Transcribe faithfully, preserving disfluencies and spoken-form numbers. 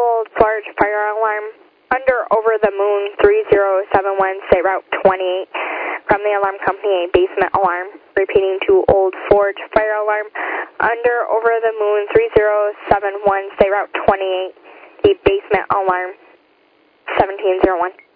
Old Forge fire alarm under over the moon three zero seven one, say route twenty-eight. From the alarm company, a basement alarm. Repeating to Old Forge fire alarm under over the moon three zero seven one, say route twenty-eight. The basement alarm seventeen oh one.